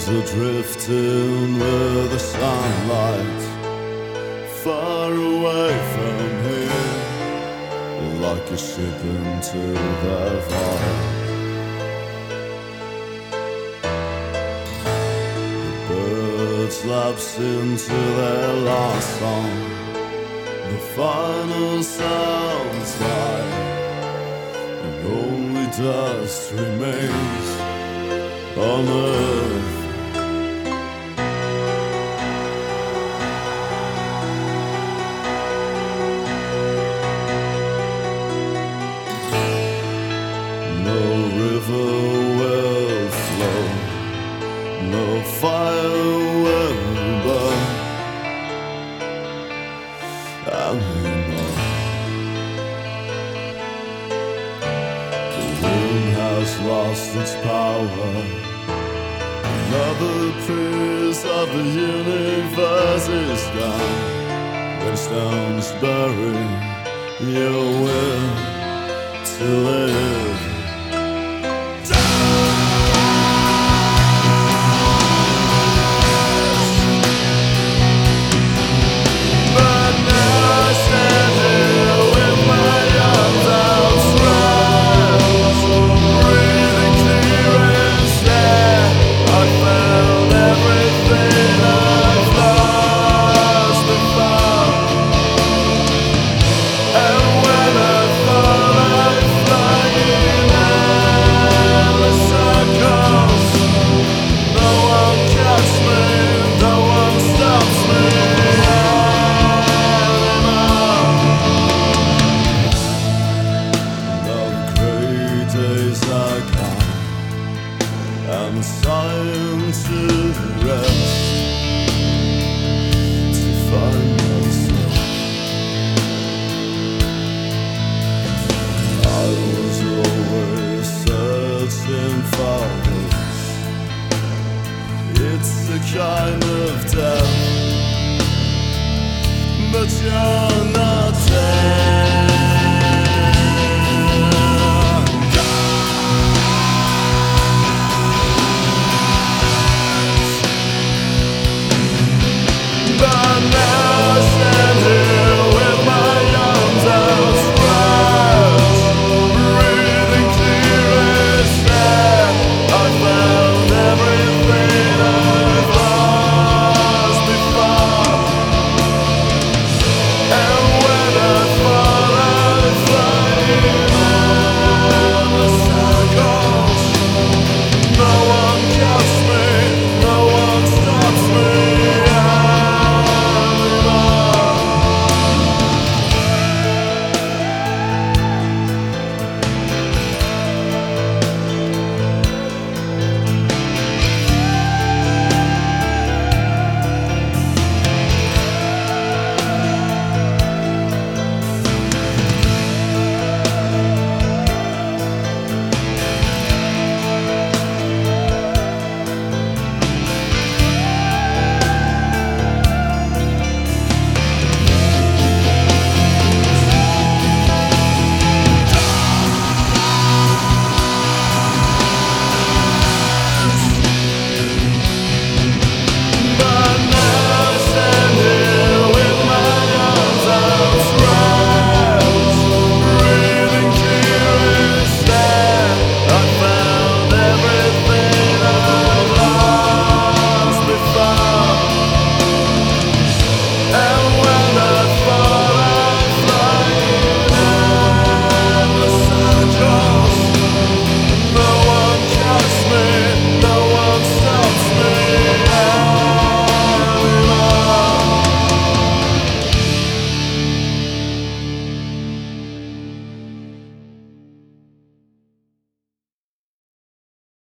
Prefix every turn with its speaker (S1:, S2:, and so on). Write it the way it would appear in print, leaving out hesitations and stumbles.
S1: Sails are drifting with the sunlight, far away from here, like a ship into the void. The birds lapse into their last song, the final sounds die, and only dust remains on earth. No river will flow, no fire will burn, and we know the wind has lost its power. Another piece of the universe is gone. When stones bury your will to live. I'm sighing to rest, to find myself. I was always searching for this. It's a kind of death, but you're not dead.